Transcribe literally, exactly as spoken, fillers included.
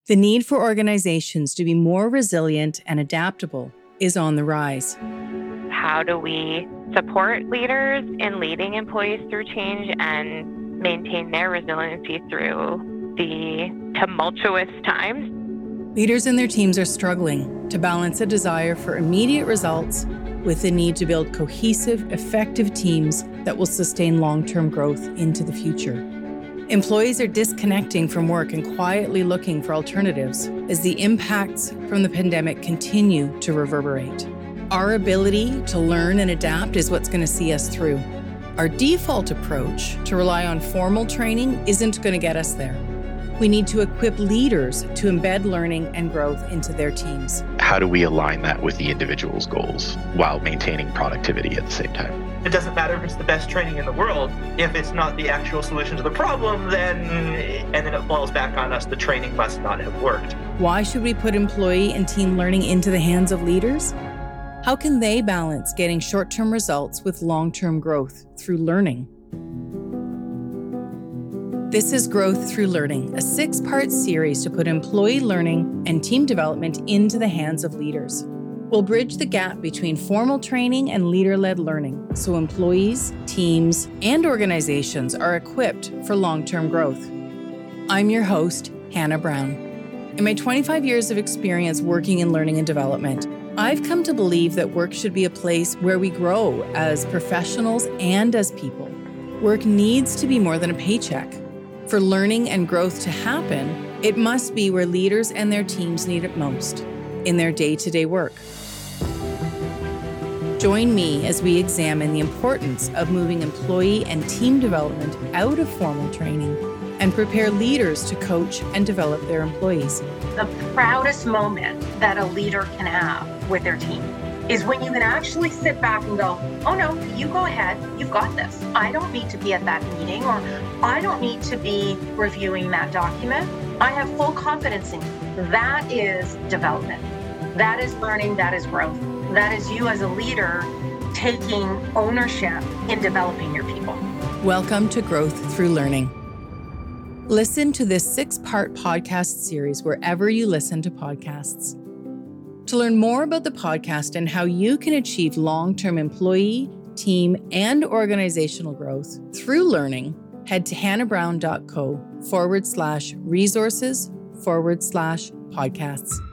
The need for organizations to be more resilient and adaptable is on the rise. How do we support leaders in leading employees through change and maintain their resiliency through the tumultuous times? Leaders and their teams are struggling to balance a desire for immediate results with the need to build cohesive, effective teams that will sustain long-term growth into the future. Employees are disconnecting from work and quietly looking for alternatives as the impacts from the pandemic continue to reverberate. Our ability to learn and adapt is what's going to see us through. Our default approach to rely on formal training isn't going to get us there. We need to equip leaders to embed learning and growth into their teams. How do we align that with the individual's goals while maintaining productivity at the same time? It doesn't matter if it's the best training in the world. If it's not the actual solution to the problem, then, and then it falls back on us, the training must not have worked. Why should we put employee and team learning into the hands of leaders? How can they balance getting short-term results with long-term growth through learning? This is Growth Through Learning, a six-part series to put employee learning and team development into the hands of leaders. We'll bridge the gap between formal training and leader-led learning so employees, teams, and organizations are equipped for long-term growth. I'm your host, Hannah Brown. In my twenty-five years of experience working in learning and development, I've come to believe that work should be a place where we grow as professionals and as people. Work needs to be more than a paycheck. For learning and growth to happen, it must be where leaders and their teams need it most, in their day-to-day work. Join me as we examine the importance of moving employee and team development out of formal training and prepare leaders to coach and develop their employees. The proudest moment that a leader can have with their team is when you can actually sit back and go, oh no, you go ahead, you've got this. I don't need to be at that meeting, or I don't need to be reviewing that document. I have full confidence in you. That is development. That is learning, that is growth. That is you as a leader taking ownership in developing your people. Welcome to Growth Through Learning. Listen to this six-part podcast series wherever you listen to podcasts. To learn more about the podcast and how you can achieve long-term employee, team, and organizational growth through learning, head to hannahbrown.co forward slash resources forward slash podcasts.